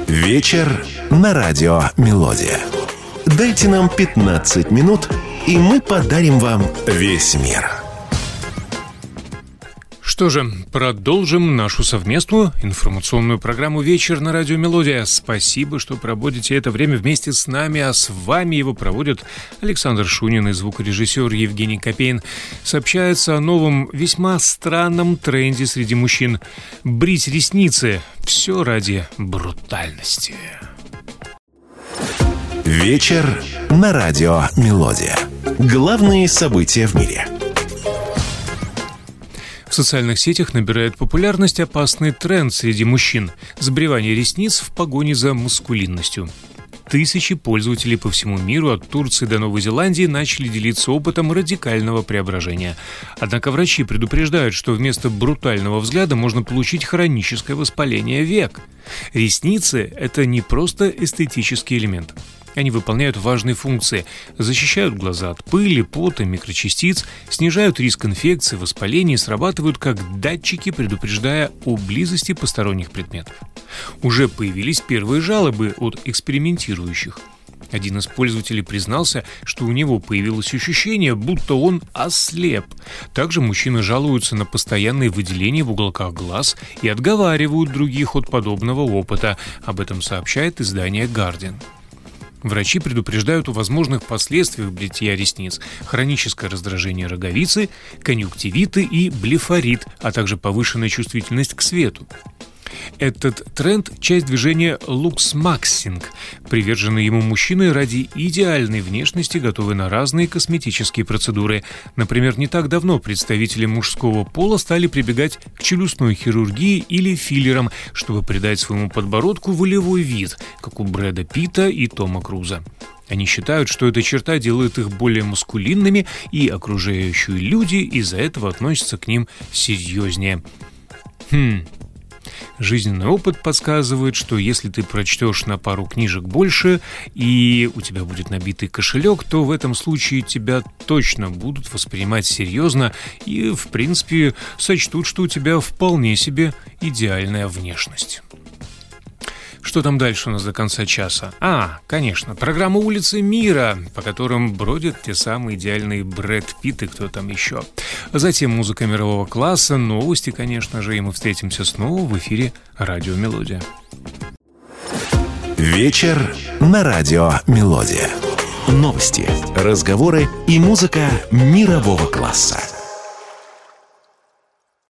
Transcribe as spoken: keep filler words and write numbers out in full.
Вечер на радио «Мелодия». Дайте нам пятнадцать минут, и мы подарим вам весь мир. Что же, продолжим нашу совместную информационную программу «Вечер на радио «Мелодия». Спасибо, что проводите это время вместе с нами, а с вами его проводят Александр Шунин и звукорежиссер Евгений Копейн. Сообщается о новом, весьма странном тренде среди мужчин. Брить ресницы – все ради брутальности. Вечер на радио «Мелодия». Главные события в мире. В социальных сетях набирает популярность опасный тренд среди мужчин – сбривание ресниц в погоне за маскулинностью. Тысячи пользователей по всему миру, от Турции до Новой Зеландии, начали делиться опытом радикального преображения. Однако врачи предупреждают, что вместо брутального взгляда можно получить хроническое воспаление век. Ресницы – это не просто эстетический элемент. Они выполняют важные функции, защищают глаза от пыли, пота, микрочастиц, снижают риск инфекции, воспаления и срабатывают как датчики, предупреждая о близости посторонних предметов. Уже появились первые жалобы от экспериментирующих. Один из пользователей признался, что у него появилось ощущение, будто он ослеп. Также мужчины жалуются на постоянные выделения в уголках глаз и отговаривают других от подобного опыта. Об этом сообщает издание «Гардиан». Врачи предупреждают о возможных последствиях бритья ресниц: хроническое раздражение роговицы, конъюнктивиты и блефорит, а также повышенная чувствительность к свету. Этот тренд – часть движения луксмаксинг. Приверженные ему мужчины ради идеальной внешности готовы на разные косметические процедуры. Например, не так давно представители мужского пола стали прибегать к челюстной хирургии или филлерам, чтобы придать своему подбородку волевой вид, как у Брэда Питта и Тома Круза. Они считают, что эта черта делает их более маскулинными, и окружающие люди из-за этого относятся к ним серьезнее. Хм... Жизненный опыт подсказывает, что если ты прочтешь на пару книжек больше и у тебя будет набитый кошелек, то в этом случае тебя точно будут воспринимать серьезно и, в принципе, сочтут, что у тебя вполне себе идеальная внешность. Что там дальше у нас до конца часа? А, конечно, программа «Улицы мира», по которым бродят те самые идеальные Брэд Питт и кто там еще. Затем музыка мирового класса, новости, конечно же, и мы встретимся снова в эфире «Радио Мелодия». Вечер на радио «Мелодия». Новости, разговоры и музыка мирового класса.